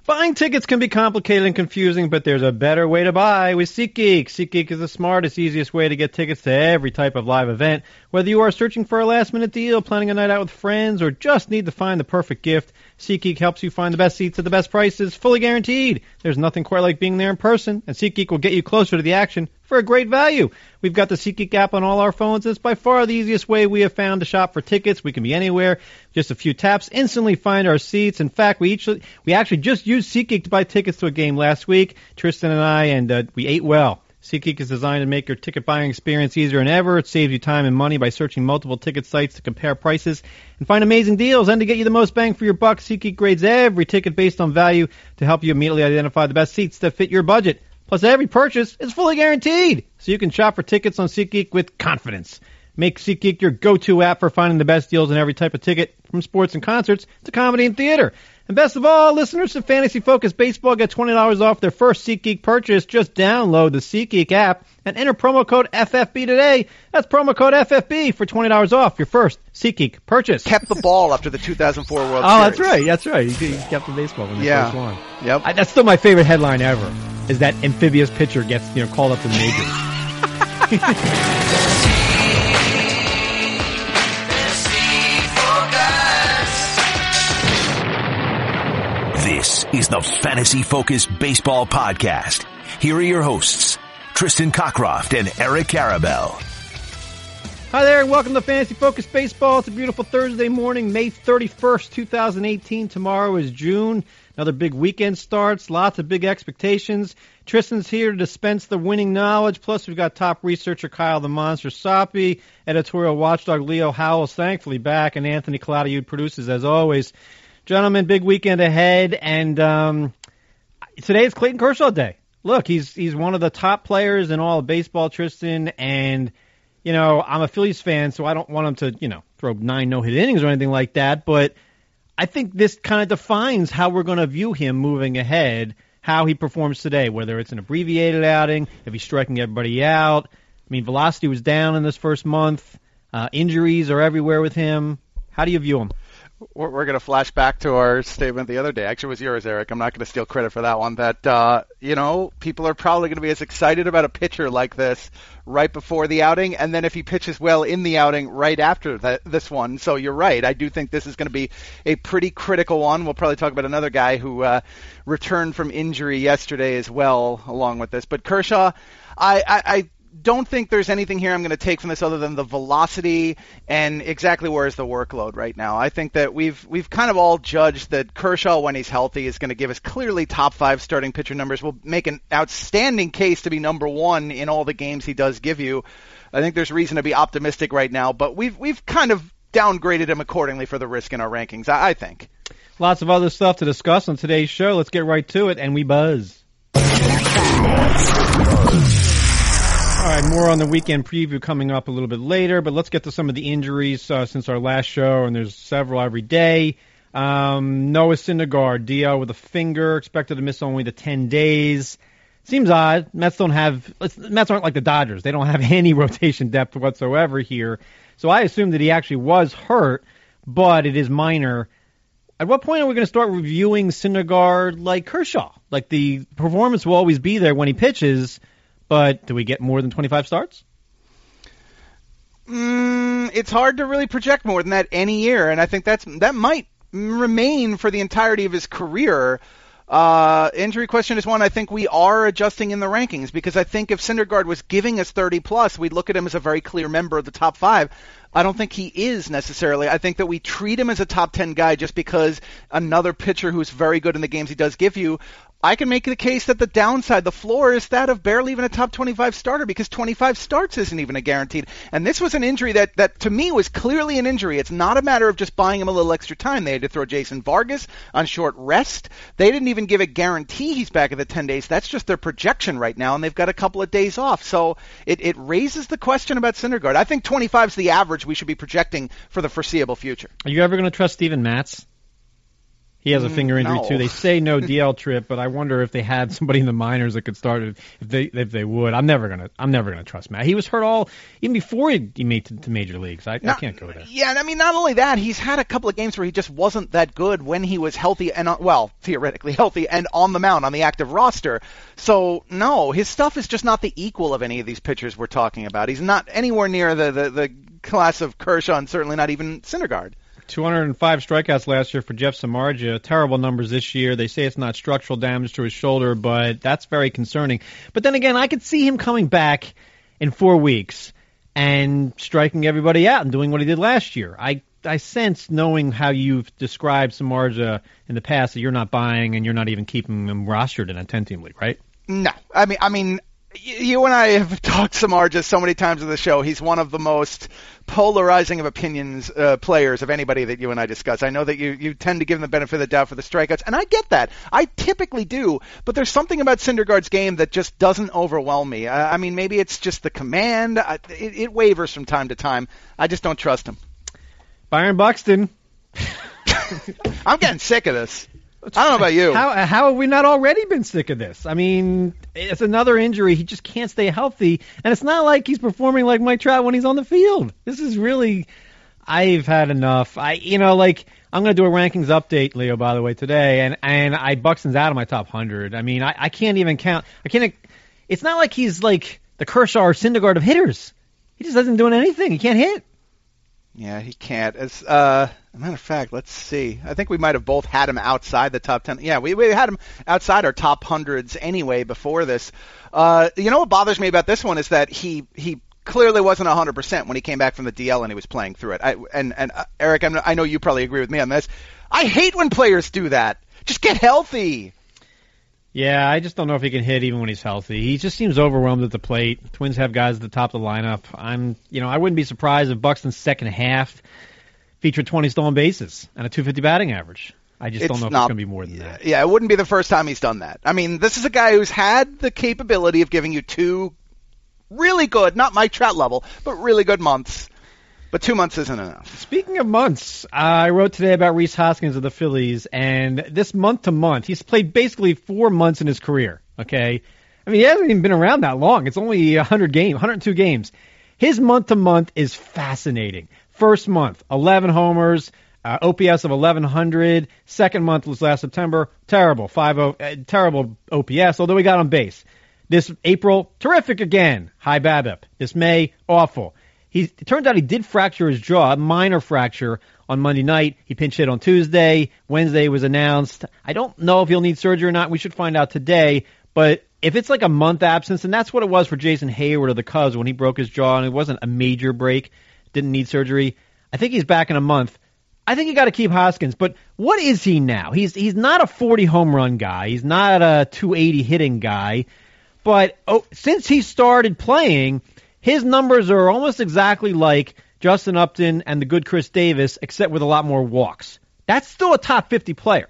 Buying tickets can be complicated and confusing, but there's a better way to buy with SeatGeek. SeatGeek is the smartest, easiest way to get tickets to every type of live event. Whether you are searching for a last-minute deal, planning a night out with friends, or just need to find the perfect gift, SeatGeek helps you find the best seats at the best prices, fully guaranteed. There's nothing quite like being there in person, and SeatGeek will get you closer to the action for a great value. We've got the SeatGeek app on all our phones. It's by far the easiest way we have found to shop for tickets. We can be anywhere. Just a few taps, instantly find our seats. In fact, we actually just used SeatGeek to buy tickets to a game last week, Tristan and I, and we ate well. SeatGeek is designed to make your ticket buying experience easier than ever. It saves you time and money by searching multiple ticket sites to compare prices and find amazing deals. And to get you the most bang for your buck, SeatGeek grades every ticket based on value to help you immediately identify the best seats that fit your budget. Plus, every purchase is fully guaranteed, so you can shop for tickets on SeatGeek with confidence. Make SeatGeek your go-to app for finding the best deals on every type of ticket, from sports and concerts to comedy and theater. And best of all, listeners to Fantasy Focus Baseball get $20 off their first SeatGeek purchase. Just download the SeatGeek app and enter promo code FFB today. That's promo code FFB for $20 off your first SeatGeek purchase. Kept the ball after the 2004 World Series. Oh, that's right. He kept the baseball when they first won. Yep. That's still my favorite headline ever, is that amphibious pitcher gets called up to the majors. This is the Fantasy Focus Baseball Podcast. Here are your hosts, Tristan Cockcroft and Eric Karabell. Hi there, and welcome to Fantasy Focus Baseball. It's a beautiful Thursday morning, May 31st, 2018. Tomorrow is June. Another big weekend starts. Lots of big expectations. Tristan's here to dispense the winning knowledge. Plus, we've got top researcher Kyle the Monster Soppe, editorial watchdog Leo Howell's thankfully back, and Anthony Claudiude produces as always. Gentlemen, big weekend ahead, and today is Clayton Kershaw Day. Look, he's one of the top players in all of baseball, Tristan, and, I'm a Phillies fan, so I don't want him to, throw 9 no-hit innings or anything like that, but I think this kind of defines how we're going to view him moving ahead, how he performs today, whether it's an abbreviated outing, if he's striking everybody out. I mean, velocity was down in this first month. Injuries are everywhere with him. How do you view him? We're going to flash back to our statement the other day. Actually, it was yours, Eric. I'm not going to steal credit for that one. That, people are probably going to be as excited about a pitcher like this right before the outing, and then if he pitches well in the outing right after this one. So you're right. I do think this is going to be a pretty critical one. We'll probably talk about another guy who returned from injury yesterday as well along with this. But Kershaw, I don't think there's anything here I'm going to take from this other than the velocity and exactly where is the workload right now. I think that we've kind of all judged that Kershaw, when he's healthy, is going to give us clearly top 5 starting pitcher numbers. Will make an outstanding case to be number 1 in all the games he does give you. I think there's reason to be optimistic right now, but we've kind of downgraded him accordingly for the risk in our rankings, I think. Lots of other stuff to discuss on today's show. Let's get right to it, and we buzz. All right, more on the weekend preview coming up a little bit later, but let's get to some of the injuries since our last show, and there's several every day. Noah Syndergaard, DL with a finger, expected to miss only the 10 days. Seems odd. Mets aren't like the Dodgers. They don't have any rotation depth whatsoever here. So I assume that he actually was hurt, but it is minor. At what point are we going to start reviewing Syndergaard like Kershaw? Like the performance will always be there when he pitches, but do we get more than 25 starts? It's hard to really project more than that any year, and I think that might remain for the entirety of his career. Injury question is one I think we are adjusting in the rankings, because I think if Syndergaard was giving us 30+, we'd look at him as a very clear member of the top 5. I don't think he is necessarily. I think that we treat him as a top 10 guy just because another pitcher who's very good in the games he does give you. I can make the case that the downside, the floor, is that of barely even a top 25 starter, because 25 starts isn't even a guaranteed. And this was an injury that to me was clearly an injury. It's not a matter of just buying him a little extra time. They had to throw Jason Vargas on short rest. They didn't even give a guarantee he's back in the 10 days. That's just their projection right now, and they've got a couple of days off. So it raises the question about Syndergaard. I think 25 is the average we should be projecting for the foreseeable future. Are you ever going to trust Steven Matz? He has a finger injury, No. too. They say no DL trip, but I wonder if they had somebody in the minors that could start it, if they would. I'm never gonna trust Matt. He was hurt even before he made to major leagues. I can't go there. Yeah, and I mean, not only that, he's had a couple of games where he just wasn't that good when he was healthy and, theoretically healthy and on the mound, on the active roster. So, no, his stuff is just not the equal of any of these pitchers we're talking about. He's not anywhere near the class of Kershaw, and certainly not even Syndergaard. 205 strikeouts last year for Jeff Samardzija. Terrible numbers this year. They say it's not structural damage to his shoulder, but that's very concerning. But then again, I could see him coming back in 4 weeks and striking everybody out and doing what he did last year. I sense, knowing how you've described Samardzija in the past, that you're not buying and you're not even keeping him rostered in a 10-team league, right? No. I mean, you and I have talked Samardzija so many times on the show. He's one of the most polarizing of opinions players of anybody that you and I discuss. I know that you tend to give him the benefit of the doubt for the strikeouts, and I get that. I typically do, but there's something about Syndergaard's game that just doesn't overwhelm me. I mean, maybe it's just the command. It wavers from time to time. I just don't trust him. Byron Buxton. I'm getting sick of this. I don't know about you. How have we not already been sick of this? I mean, it's another injury. He just can't stay healthy. And it's not like he's performing like Mike Trout when he's on the field. This is really, I've had enough. I'm going to do a rankings update, Leo, by the way, today. And Buxton's out of my top 100. I mean, I can't even count. It's not like he's like the Kershaw or Syndergaard of hitters. He just isn't doing anything. He can't hit. Yeah, he can't. As a matter of fact, let's see. I think we might have both had him outside the top 10. Yeah, we had him outside our top hundreds anyway before this. You know what bothers me about this one is that he clearly wasn't 100% when he came back from the DL and he was playing through it. Eric, I know you probably agree with me on this. I hate when players do that. Just get healthy. Yeah, I just don't know if he can hit even when he's healthy. He just seems overwhelmed at the plate. Twins have guys at the top of the lineup. I wouldn't be surprised if Buxton's second half featured 20 stolen bases and a 250 batting average. I just don't know if it's going to be more than that. Yeah, it wouldn't be the first time he's done that. I mean, this is a guy who's had the capability of giving you 2 really good, not Mike Trout level, but really good months. But 2 months isn't enough. Speaking of months, I wrote today about Rhys Hoskins of the Phillies, and this month-to-month, he's played basically 4 months in his career, okay? I mean, he hasn't even been around that long. It's only 102 games. His month-to-month is fascinating. First month, 11 homers, OPS of 1,100. Second month was last September. Terrible, terrible OPS, although he got on base. This April, terrific again, high BABIP. This May, awful. It turns out he did fracture his jaw, a minor fracture, on Monday night. He pinch hit on Tuesday. Wednesday was announced. I don't know if he'll need surgery or not. We should find out today. But if it's like a month absence, and that's what it was for Jason Hayward of the Cubs when he broke his jaw, and it wasn't a major break, didn't need surgery. I think he's back in a month. I think you got to keep Hoskins. But what is he now? He's not a 40 home run guy. He's not a 280 hitting guy. But since he started playing, his numbers are almost exactly like Justin Upton and the good Chris Davis, except with a lot more walks. That's still a top 50 player.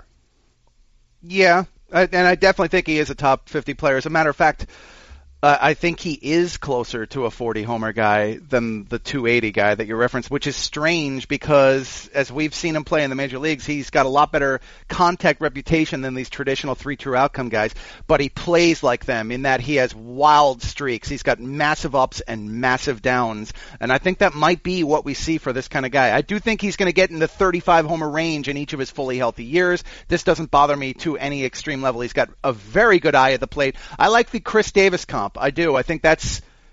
Yeah, and I definitely think he is a top 50 player. As a matter of fact, I think he is closer to a 40 homer guy than the 280 guy that you referenced, which is strange because as we've seen him play in the major leagues, he's got a lot better contact reputation than these traditional 3 true outcome guys, but he plays like them in that he has wild streaks. He's got massive ups and massive downs, and I think that might be what we see for this kind of guy. I do think he's going to get in the 35 homer range in each of his fully healthy years. This doesn't bother me to any extreme level. He's got a very good eye at the plate. I like the Chris Davis comp. I do. I think that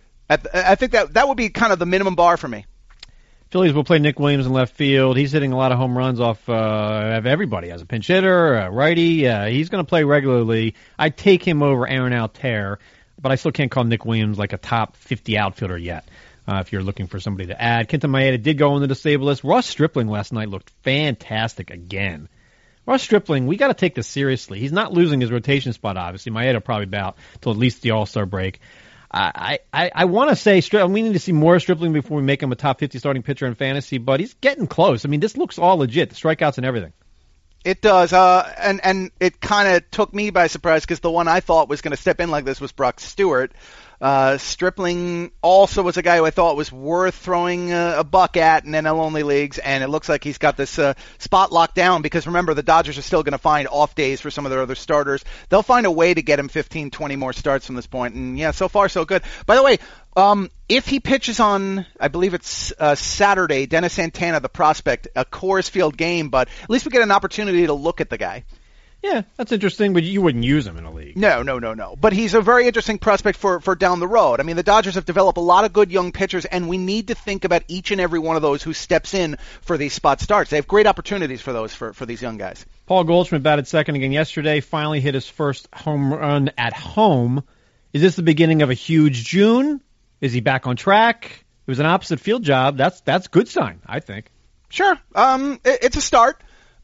would be kind of the minimum bar for me. Phillies will play Nick Williams in left field. He's hitting a lot of home runs off of everybody as a pinch hitter, a righty. He's going to play regularly. I'd take him over Aaron Altair, but I still can't call Nick Williams like a top 50 outfielder yet. If you're looking for somebody to add, Kenta Maeda did go on the disabled list. Ross Stripling last night looked fantastic again. Ross Stripling, we got to take this seriously. He's not losing his rotation spot, obviously. Maeda probably about till at least the All-Star break. I want to say we need to see more Stripling before we make him a top 50 starting pitcher in fantasy, but he's getting close. I mean, this looks all legit, the strikeouts and everything. It does, and it kind of took me by surprise because the one I thought was going to step in like this was Brock Stewart. Stripling also was a guy who I thought was worth throwing a buck at in NL-only leagues, and it looks like he's got this spot locked down because, remember, the Dodgers are still going to find off days for some of their other starters. They'll find a way to get him 15, 20 more starts from this point, and yeah, so far so good. By the way, if he pitches on, I believe it's Saturday, Dennis Santana, the prospect, a Coors Field game, but at least we get an opportunity to look at the guy. Yeah, that's interesting, but you wouldn't use him in a league. No. But he's a very interesting prospect for down the road. I mean, the Dodgers have developed a lot of good young pitchers, and we need to think about each and every one of those who steps in for these spot starts. They have great opportunities for those for these young guys. Paul Goldschmidt batted second again yesterday, finally hit his first home run at home. Is this the beginning of a huge June? Is he back on track? It was an opposite field job. That's a good sign, I think. Sure. It's a start.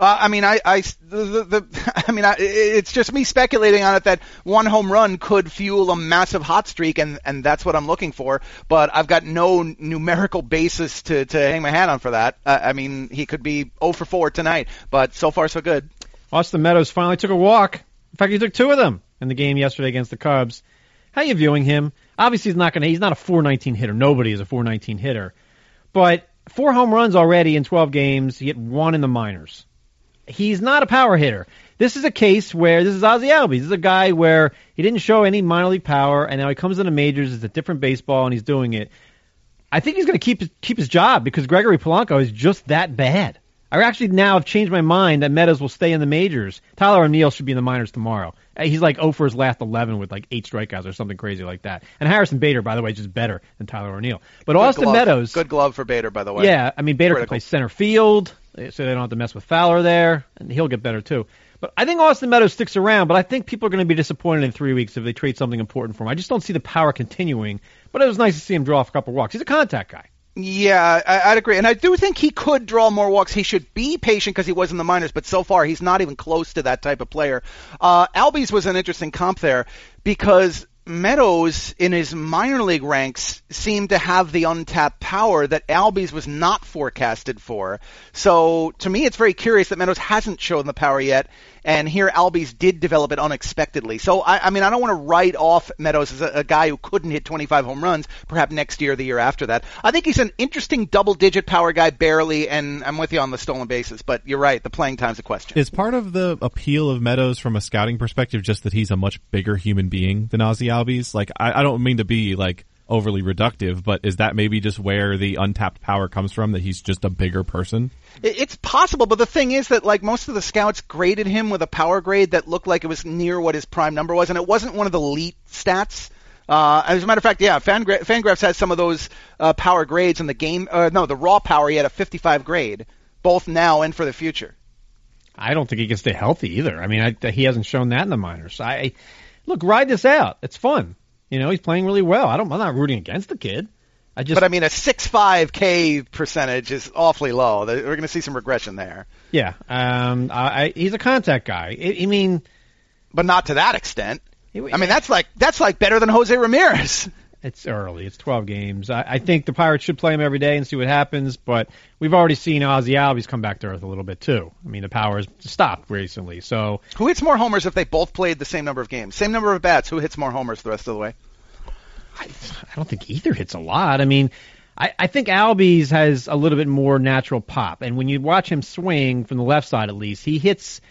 It's just me speculating on it that one home run could fuel a massive hot streak, and that's what I'm looking for. But I've got no numerical basis to hang my hat on for that. He could be 0 for 4 tonight, but so far so good. Austin Meadows finally took a walk. In fact, he took 2 of them in the game yesterday against the Cubs. How are you viewing him? Obviously, he's not a 419 hitter. Nobody is a 419 hitter. But 4 home runs already in 12 games. He hit 1 in the minors. He's not a power hitter. This is a case where this is Ozzie Albies. This is a guy where he didn't show any minor league power, and now he comes into majors. It's a different baseball, and he's doing it. I think he's going to keep his job because Gregory Polanco is just that bad. I actually now have changed my mind that Meadows will stay in the majors. Tyler O'Neill should be in the minors tomorrow. He's like 0 for his last 11 with like 8 strikeouts or something crazy like that. And Harrison Bader, by the way, is just better than Tyler O'Neill. But good Austin Meadows. Good glove for Bader, by the way. Yeah, Bader can play center field, so they don't have to mess with Fowler there, and he'll get better too. But I think Austin Meadows sticks around, but I think people are going to be disappointed in 3 weeks if they trade something important for him. I just don't see the power continuing, but it was nice to see him draw off a couple walks. He's a contact guy. Yeah, I'd agree. And I do think he could draw more walks. He should be patient because he was in the minors, but so far he's not even close to that type of player. Albies was an interesting comp there because Meadows in his minor league ranks seemed to have the untapped power that Albies was not forecasted for. So to me, it's very curious that Meadows hasn't shown the power yet, and here Albies did develop it unexpectedly. So I don't want to write off Meadows as a guy who couldn't hit 25 home runs, perhaps next year or the year after that. I think he's an interesting double-digit power guy, barely, and I'm with you on the stolen bases, but you're right, the playing time's a question. Is part of the appeal of Meadows from a scouting perspective just that he's a much bigger human being than Ozzie Albies? Like, I don't mean to be, like, overly reductive, but is that maybe just where the untapped power comes from, that he's just a bigger person? It's possible, but the thing is that, like, most of the scouts graded him with a power grade that looked like it was near what his prime number was, and it wasn't one of the elite stats. As a matter of fact, yeah, Fangraphs has some of those power grades in the game. The raw power, he had a 55 grade, both now and for the future. I don't think he can stay healthy either. He hasn't shown that in the minors. Look, ride this out. It's fun. He's playing really well. I'm not rooting against the kid. But a 6.5 K percentage is awfully low. We're going to see some regression there. Yeah. He's a contact guy. But not to that extent. That's like better than Jose Ramirez. It's early. It's 12 games. I think the Pirates should play him every day and see what happens, but we've already seen Ozzie Albies come back to earth a little bit too. The power has stopped recently. So who hits more homers if they both played the same number of games? Same number of bats. Who hits more homers the rest of the way? I don't think either hits a lot. I think Albies has a little bit more natural pop, and when you watch him swing from the left side at least, he hits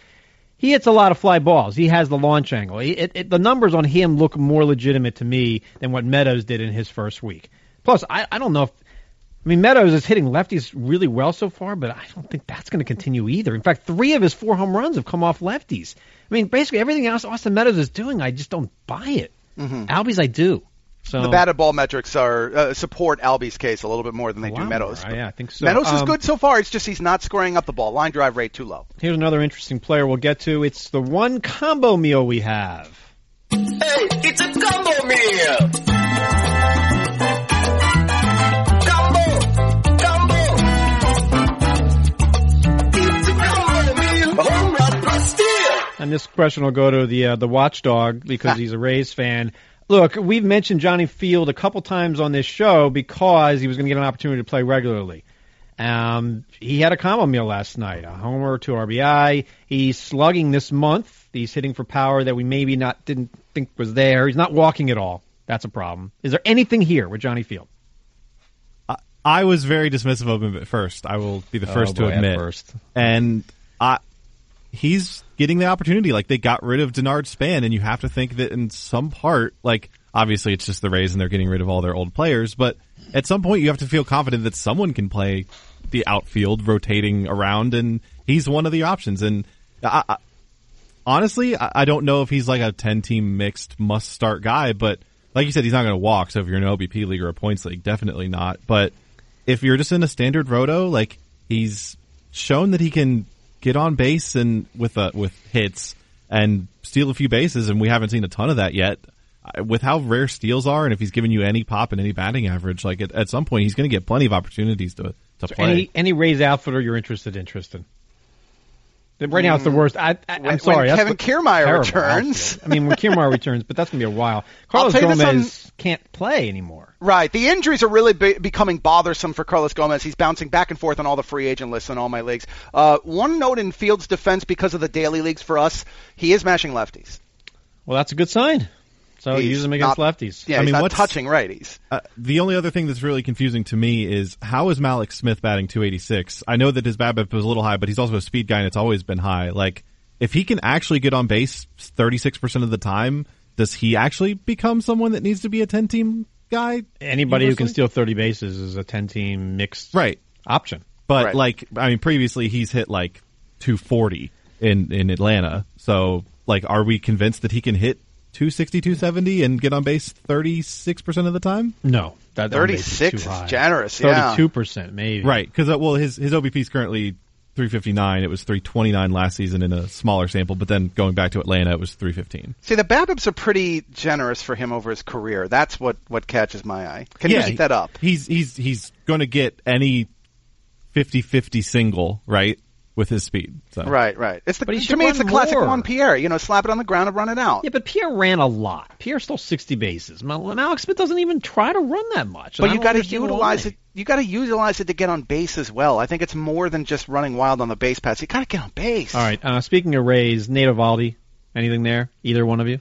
a lot of fly balls. He has the launch angle. The numbers on him look more legitimate to me than what Meadows did in his first week. Plus, I don't know if Meadows is hitting lefties really well so far, but I don't think that's going to continue either. In fact, 3 of his 4 home runs have come off lefties. Basically everything else Austin Meadows is doing, I just don't buy it. Mm-hmm. Albies, I do. So the batted ball metrics are support Albies' case a little bit more than they do Meadows. Yeah, I think so. Meadows is good so far. It's just he's not scoring up the ball. Line drive rate too low. Here's another interesting player we'll get to. It's the one combo meal we have. Hey, it's a combo meal. It's a combo meal. Home run plus steal. And this question will go to the watchdog because he's a Rays fan. Look, we've mentioned Johnny Field a couple times on this show because he was going to get an opportunity to play regularly. He had a combo meal last night, a homer, 2 RBI. He's slugging this month. He's hitting for power that we maybe didn't think was there. He's not walking at all. That's a problem. Is there anything here with Johnny Field? I was very dismissive of him at first. I will be the first to admit. And he's getting the opportunity. Like, they got rid of Denard Span, and you have to think that in some part, like, obviously it's just the Rays and they're getting rid of all their old players, but at some point you have to feel confident that someone can play the outfield rotating around, and he's one of the options. And honestly, I don't know if he's like a 10-team mixed must-start guy, but like you said, he's not going to walk, so if you're in an OBP league or a points league, definitely not. But if you're just in a standard roto, like, he's shown that he can get on base and with hits and steal a few bases, and we haven't seen a ton of that yet. With how rare steals are, and if he's giving you any pop and any batting average, like at some point he's going to get plenty of opportunities to play. Any Rays outfielder you're interested in, Tristan? Right now it's the worst. I'm sorry. When Kevin Kiermaier returns. Outfield. I mean, when Kiermaier returns, but that's going to be a while. Carlos Gomez can't play anymore. Right. The injuries are really becoming bothersome for Carlos Gomez. He's bouncing back and forth on all the free agent lists in all my leagues. One note in Fields' defense, because of the daily leagues for us, he is mashing lefties. Well, that's a good sign. So use them against lefties. Yeah, he's not touching righties. The only other thing that's really confusing to me is, how is Malik Smith batting 286? I know that his BABIP was a little high, but he's also a speed guy and it's always been high. Like, if he can actually get on base 36% of the time, does he actually become someone that needs to be a 10-team guy? Anybody who can steal 30 bases is a 10-team mixed option. But previously he's hit like 240 in Atlanta. So, like, are we convinced that he can hit 260, 270 and get on base 36% of the time? No. That 36 is generous, 32% maybe. Right, because his OBP is currently 359. It was 329 last season in a smaller sample, but then going back to Atlanta, it was 315. See, the BABIPs are pretty generous for him over his career. That's what catches my eye. Can you keep that up? He's going to get any 50-50 single, right? With his speed. So. Right. To me, it's the classic Juan Pierre. Slap it on the ground and run it out. Yeah, but Pierre ran a lot. Pierre stole 60 bases. Malik Smith doesn't even try to run that much. But you got to utilize it. You got to utilize it to get on base as well. I think it's more than just running wild on the base pass. You got to get on base. All right. Speaking of Rays, Nate Eovaldi, anything there? Either one of you?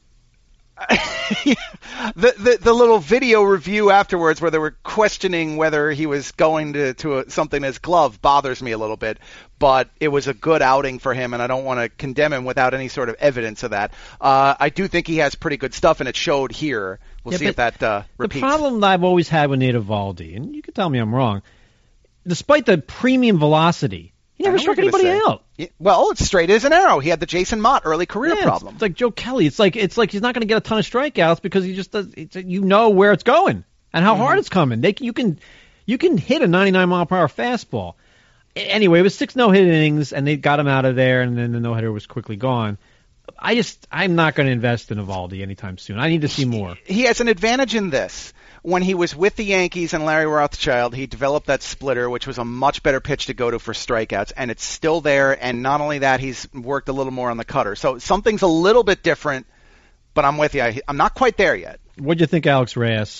The little video review afterwards where they were questioning whether he was going to something as glove bothers me a little bit, but it was a good outing for him, and I don't want to condemn him without any sort of evidence of that. I do think he has pretty good stuff, and it showed here. We'll see if that repeats. The problem that I've always had with Nate Eovaldi, and you can tell me I'm wrong, despite the premium velocity, he never struck anybody out. Well, it's straight as an arrow. He had the Jason Mott early career problem. It's like Joe Kelly. It's like he's not going to get a ton of strikeouts because he just does. Where it's going and how hard it's coming. You can hit a 99 mile per hour fastball. Anyway, it was 6 no-hit innings, and they got him out of there, and then the no-hitter was quickly gone. I'm not going to invest in Eovaldi anytime soon. I need to see more. He has an advantage in this. When he was with the Yankees and Larry Rothschild, he developed that splitter, which was a much better pitch to go to for strikeouts, and it's still there. And not only that, he's worked a little more on the cutter. So something's a little bit different, but I'm with you. I'm not quite there yet. What'd you think, Alex Reyes?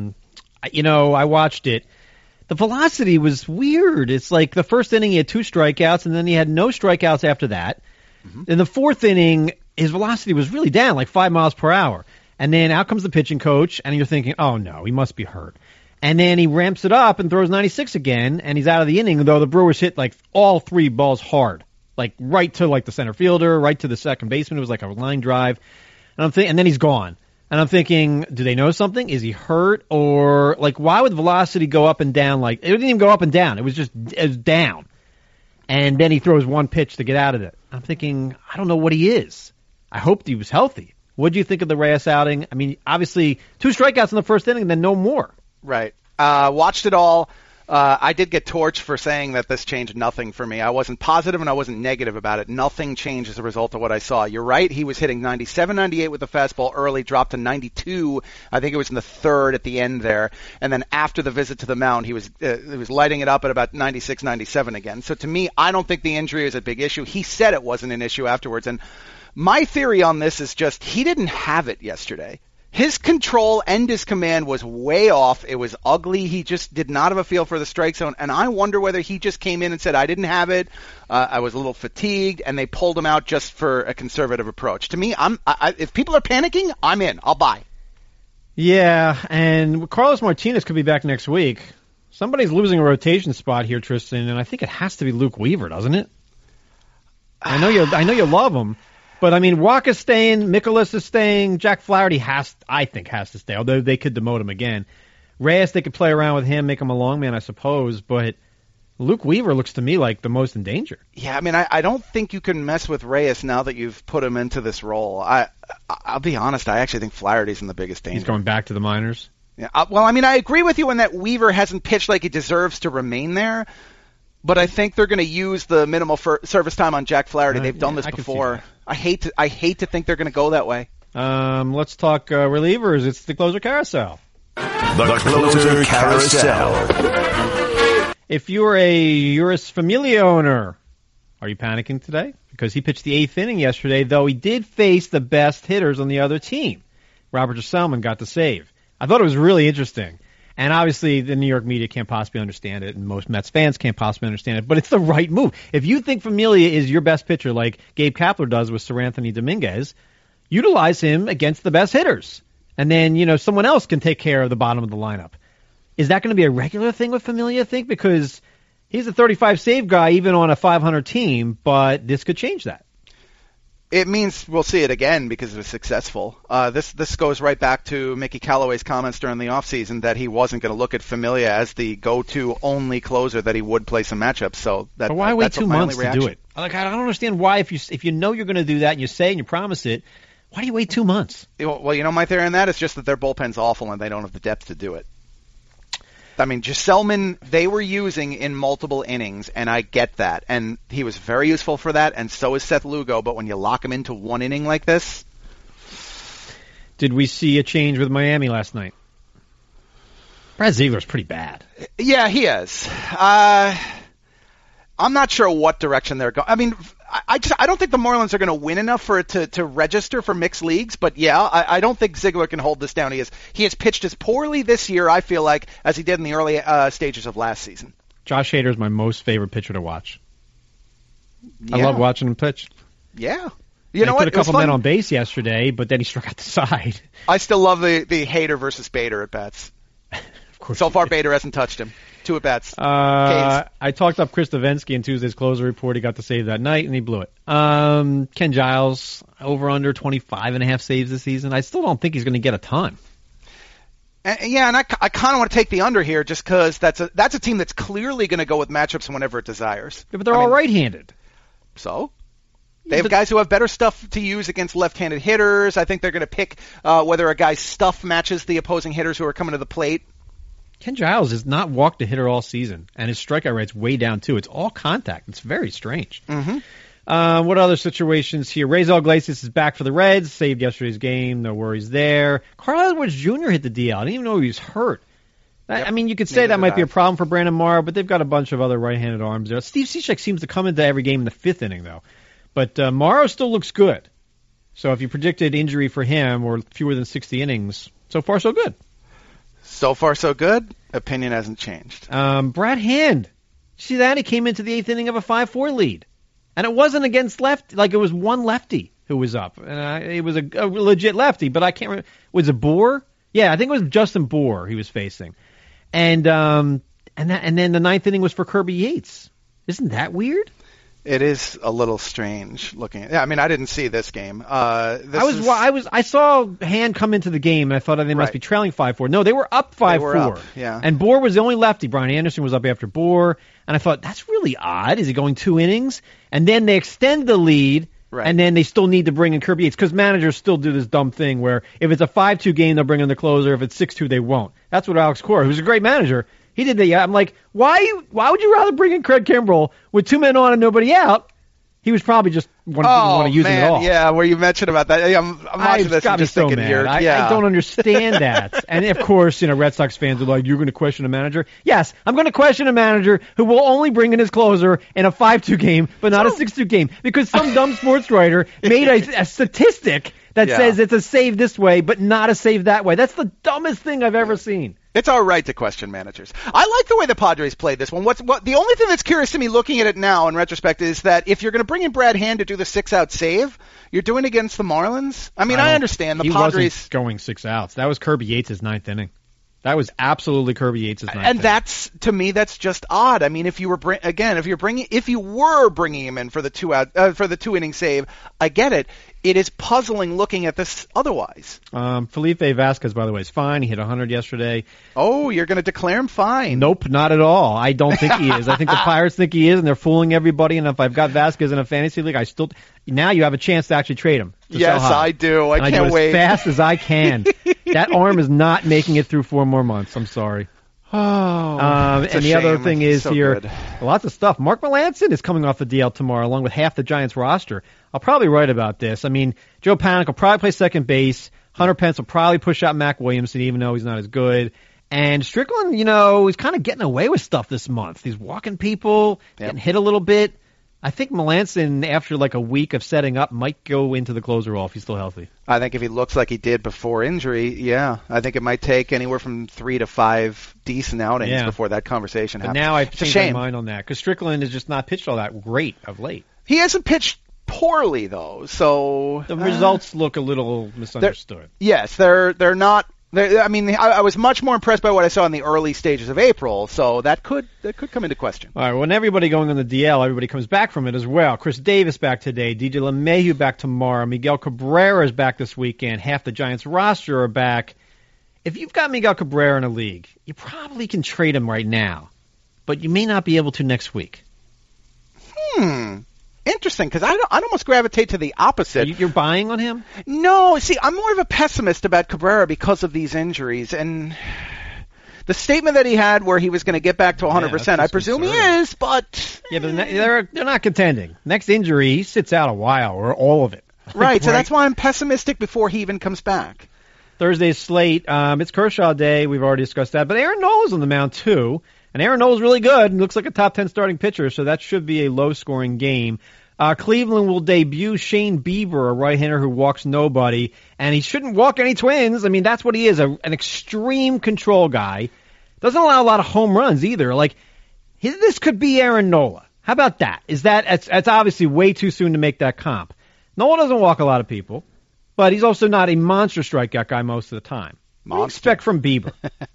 I watched it. The velocity was weird. It's like the first inning he had 2 strikeouts, and then he had no strikeouts after that. Mm-hmm. In the 4th inning, his velocity was really down, like 5 miles per hour. And then out comes the pitching coach, and you're thinking, oh, no, he must be hurt. And then he ramps it up and throws 96 again, and he's out of the inning, though the Brewers hit like all 3 balls hard, like right to like the center fielder, right to the second baseman. It was like a line drive. And then he's gone. And I'm thinking, do they know something? Is he hurt? Or like, why would velocity go up and down? Like, it didn't even go up and down. It was down. And then he throws one pitch to get out of it. I'm thinking, I don't know what he is. I hoped he was healthy. What do you think of the Reyes outing? I mean, obviously, 2 strikeouts in the first inning, then no more. Right. Watched it all. I did get torched for saying that this changed nothing for me. I wasn't positive and I wasn't negative about it. Nothing changed as a result of what I saw. You're right. He was hitting 97, 98 with the fastball early, dropped to 92. I think it was in the 3rd at the end there. And then after the visit to the mound, he was lighting it up at about 96, 97 again. So to me, I don't think the injury is a big issue. He said it wasn't an issue afterwards. And my theory on this is just he didn't have it yesterday. His control and his command was way off. It was ugly. He just did not have a feel for the strike zone. And I wonder whether he just came in and said, I didn't have it. I was a little fatigued, and they pulled him out just for a conservative approach. To me, if people are panicking, I'm in. I'll buy. Yeah, and Carlos Martinez could be back next week. Somebody's losing a rotation spot here, Tristan, and I think it has to be Luke Weaver, doesn't it? I know you love him, but I mean, Walker's staying, Mikolas is staying, Jack Flaherty has to stay, although they could demote him again. Reyes, they could play around with him, make him a long man, I suppose, but Luke Weaver looks to me like the most in danger. Yeah, I mean, I don't think you can mess with Reyes now that you've put him into this role. I'll be honest, I actually think Flaherty's in the biggest danger. He's going back to the minors? Yeah, well, I mean, I agree with you in that Weaver hasn't pitched like he deserves to remain there, but I think they're going to use the minimal service time on Jack Flaherty. They've done this before. I hate to think they're going to go that way. Let's talk relievers. It's the closer carousel. The Closer Carousel. If you're a Uris Familia owner, are you panicking today? Because he pitched the 8th inning yesterday, though he did face the best hitters on the other team. Robert Gsellman got the save. I thought it was really interesting. And obviously the New York media can't possibly understand it, and most Mets fans can't possibly understand it, but it's the right move. If you think Familia is your best pitcher like Gabe Kapler does with Sir Anthony Dominguez, utilize him against the best hitters. And then, someone else can take care of the bottom of the lineup. Is that going to be a regular thing with Familia, I think? Because he's a 35 save guy even on a 500 team, but this could change that. It means we'll see it again because it was successful. This goes right back to Mickey Callaway's comments during the offseason that he wasn't going to look at Familia as the go-to only closer, that he would play some matchups. So but why wait 2 months to do it? I don't understand why if you know you're going to do that and you say and you promise it, why do you wait 2 months? Well, my theory on that is just that their bullpen's awful and they don't have the depth to do it. I mean, Gsellman, they were using in multiple innings, and I get that. And he was very useful for that, and so is Seth Lugo. But when you lock him into one inning like this... Did we see a change with Miami last night? Brad Ziegler's pretty bad. Yeah, he is. I'm not sure what direction they're going. I mean, I don't think the Marlins are going to win enough for it to register for mixed leagues. But yeah, I don't think Ziegler can hold this down. He has pitched as poorly this year, I feel like, as he did in the early stages of last season. Josh Hader is my most favorite pitcher to watch. Yeah. I love watching him pitch. Yeah. You know what? He put a couple men on base yesterday, but then he struck out the side. I still love the Hader versus Bader at bats. Of course. So far, Bader hasn't touched him. 2 at bats. I talked up Chris Davinsky in Tuesday's closer report. He got the save that night, and he blew it. Ken Giles, over under 25.5 saves this season. I still don't think he's going to get a ton. And I kind of want to take the under here just because that's a team that's clearly going to go with matchups whenever it desires. Yeah, but they're all right-handed. So? They have guys who have better stuff to use against left-handed hitters. I think they're going to pick whether a guy's stuff matches the opposing hitters who are coming to the plate. Ken Giles has not walked a hitter all season, and his strikeout rate's way down, too. It's all contact. It's very strange. Mm-hmm. What other situations here? Raisel Iglesias is back for the Reds, saved yesterday's game. No worries there. Carl Edwards Jr. hit the DL. I didn't even know he was hurt. I mean, you could say that might be a problem for Brandon Morrow, but they've got a bunch of other right-handed arms there. Steve Cishek seems to come into every game in the 5th inning, though. But Morrow still looks good. So if you predicted injury for him or fewer than 60 innings, so far so good. So far so good. Opinion hasn't changed. Brad Hand. See that? He came into the 8th inning of a 5-4 lead. And it wasn't against lefty. Like, it was one lefty who was up. And it was a legit lefty, but I can't remember. Was it Bohr? Yeah, I think it was Justin Bohr he was facing. And then the 9th inning was for Kirby Yates. Isn't that weird? It is a little strange looking. I mean, I didn't see this game. I saw Hand come into the game, and I thought they must be trailing 5-4. No, they were up 5-4. Yeah. And Bohr was the only lefty. Brian Anderson was up after Bohr, and I thought that's really odd. Is he going 2 innings? And then they extend the lead, and then they still need to bring in Kirby Yates because managers still do this dumb thing where if it's a 5-2 game, they'll bring in the closer. If it's 6-2, they won't. That's what Alex Cora, who's a great manager, he did that. I'm like, why would you rather bring in Craig Kimbrell with 2 men on and nobody out? He was probably just didn't want to use him at all. Yeah, where you mentioned about that. I'm watching this and just thinking mad. I don't understand that. And, of course, Red Sox fans are like, you're going to question a manager? Yes, I'm going to question a manager who will only bring in his closer in a 5-2 game, but not a 6-2 game, because some dumb sports writer made a statistic that says it's a save this way, but not a save that way. That's the dumbest thing I've ever seen. It's all right to question managers. I like the way the Padres played this one. The only thing that's curious to me looking at it now in retrospect is that if you're going to bring in Brad Hand to do the 6-out save, you're doing it against the Marlins. I mean, I understand the Padres wasn't going 6 outs. That was Kirby Yates' 9th inning. That was absolutely Kirby Yates' 9th inning. And that's, to me, that's just odd. I mean, if you were bringing him in for the 2-inning save, I get it. It is puzzling looking at this otherwise. Felipe Vasquez, by the way, is fine. He hit 100 yesterday. Oh, you're going to declare him fine? Nope, not at all. I don't think he is. I think the Pirates think he is, and they're fooling everybody. And if I've got Vasquez in a fantasy league, now you have a chance to actually trade him. Yes, I do. I can't wait. As fast as I can. That arm is not making it through 4 more months. I'm sorry. And the other thing is good. Lots of stuff. Mark Melancon is coming off the DL tomorrow, along with half the Giants roster. I'll probably write about this. I mean, Joe Panik will probably play second base. Hunter Pence will probably push out Mac Williamson, even though he's not as good. And Strickland, he's kind of getting away with stuff this month. He's walking people, getting hit a little bit. I think Melancon, after like a week of setting up, might go into the closer role if he's still healthy. I think if he looks like he did before injury, I think it might take anywhere from 3 to 5 decent outings before that conversation happens. But now I've changed my mind on that because Strickland has just not pitched all that great of late. He hasn't pitched poorly though, so the results look a little misunderstood. They're not. I was much more impressed by what I saw in the early stages of April, so that could come into question. All right, when everybody going on the DL, everybody comes back from it as well. Chris Davis back today, DJ LeMahieu back tomorrow, Miguel Cabrera is back this weekend, half the Giants roster are back. If you've got Miguel Cabrera in a league, you probably can trade him right now, but you may not be able to next week. Interesting, because I'd almost gravitate to the opposite. You're buying on him? No, see, I'm more of a pessimist about Cabrera because of these injuries. And the statement that he had where he was going to get back to 100%, I presume he is, but... Yeah, but they're not contending. Next injury, he sits out a while, or all of it. Right, so that's why I'm pessimistic before he even comes back. Thursday's slate, it's Kershaw Day, we've already discussed that, but Aaron Nola's on the mound too. And Aaron Nola's really good and looks like a top 10 starting pitcher, so that should be a low-scoring game. Cleveland will debut Shane Bieber, a right-hander who walks nobody, and he shouldn't walk any Twins. I mean, that's what he is, an extreme control guy. Doesn't allow a lot of home runs either. This could be Aaron Nola. How about that? It's obviously way too soon to make that comp. Nola doesn't walk a lot of people, but he's also not a monster strikeout guy most of the time. What do you expect from Bieber?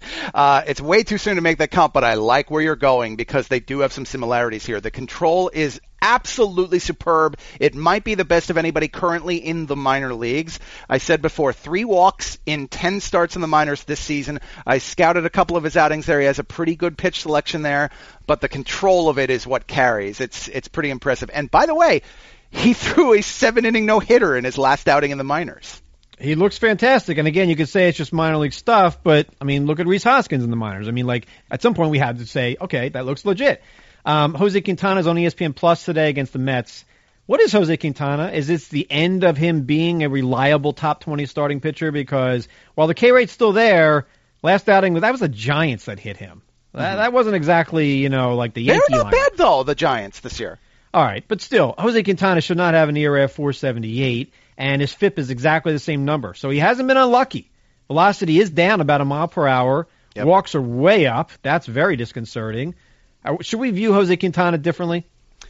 It's way too soon to make that comp, but I like where you're going because they do have some similarities here. The control is absolutely superb. It might be the best of anybody currently in the minor leagues. I said before, 3 walks in 10 starts in the minors this season. I scouted a couple of his outings there. He has a pretty good pitch selection there, but the control of it is what carries. It's pretty impressive. And by the way, he threw a 7-inning no-hitter in his last outing in the minors. He looks fantastic, and again, you could say it's just minor league stuff, but, look at Rhys Hoskins in the minors. At some point we had to say, okay, that looks legit. Jose Quintana's on ESPN Plus today against the Mets. What is Jose Quintana? Is this the end of him being a reliable top 20 starting pitcher? Because while the K rate's still there, last outing, that was the Giants that hit him. That wasn't exactly, like the Yankee They're not bad, though, the Giants this year. All right, but still, Jose Quintana should not have an ERA of 4.78. And his FIP is exactly the same number. So he hasn't been unlucky. Velocity is down about a mile per hour. Yep. Walks are way up. That's very disconcerting. Should we view Jose Quintana differently?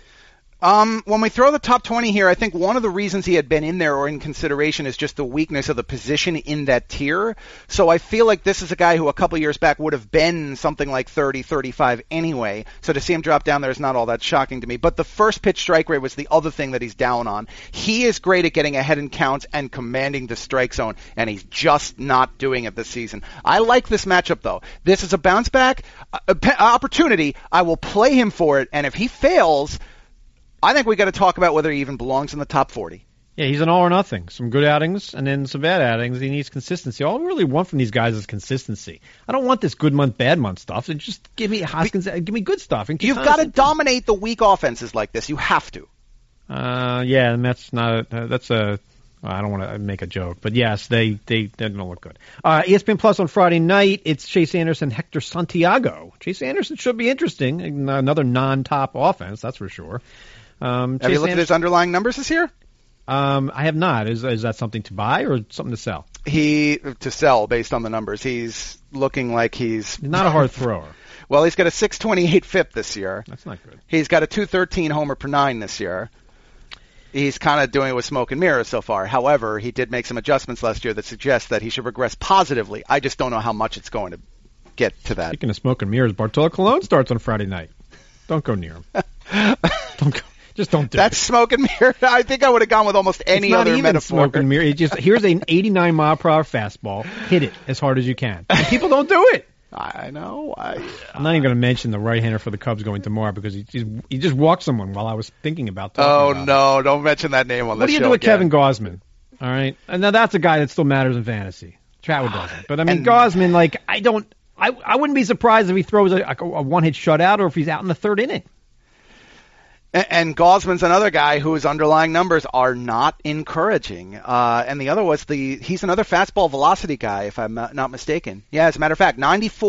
When we throw the top 20 here, I think one of the reasons he had been in there or in consideration is just the weakness of the position in that tier. So I feel like this is a guy who a couple years back would have been something like 30, 35 anyway. So to see him drop down there is not all that shocking to me. But the first pitch strike rate was the other thing that he's down on. He is great at getting ahead in counts and commanding the strike zone, and he's just not doing it this season. I like this matchup, though. This is a bounce back opportunity. I will play him for it, and if he fails, I think we got to talk about whether he even belongs in the top 40. Yeah, he's an all or nothing. Some good outings and then some bad outings. He needs consistency. All I really want from these guys is consistency. I don't want this good month, bad month stuff. So just give me Hoskins, give me good stuff. And you've got to dominate the weak offenses like this. You have to. Yeah, and that's not. I don't want to make a joke, but yes, they don't look good. ESPN Plus on Friday night. It's Chase Anderson, Hector Santiago. Chase Anderson should be interesting. Another non-top offense, that's for sure. Have you looked at his underlying numbers this year? I have not. Is that something to buy or something to sell? to sell based on the numbers. He's looking like he's not a hard thrower. Well, he's got a 6.28 FIP this year. That's not good. He's got a 2.13 homer per 9 this year. He's kind of doing it with smoke and mirrors so far. However, he did make some adjustments last year that suggest that he should regress positively. I just don't know how much it's going to get to that. Speaking of smoke and mirrors, Bartolo Colon starts on Friday night. Don't go near him. Don't go. Just don't do That's it. smoke and mirror. I think I would have gone with almost any It's not other even metaphor. smoke and mirror. It's just here's an 89 mile per hour fastball. Hit it as hard as you can. And people don't do it. I know. I'm not even going to mention the right-hander for the Cubs going tomorrow because he just walked someone while I was thinking about talking about no, don't mention that name on What the do show you do with again. Kevin Gausman? All right, and now that's a guy that still matters in fantasy. Trout doesn't, but I mean Gausman. Like I wouldn't be surprised if he throws a one-hit shutout or if he's out in the third inning. And Gausman's another guy whose underlying numbers are not encouraging. And the other was he's another fastball velocity guy, if I'm not mistaken. Yeah, as a matter of fact,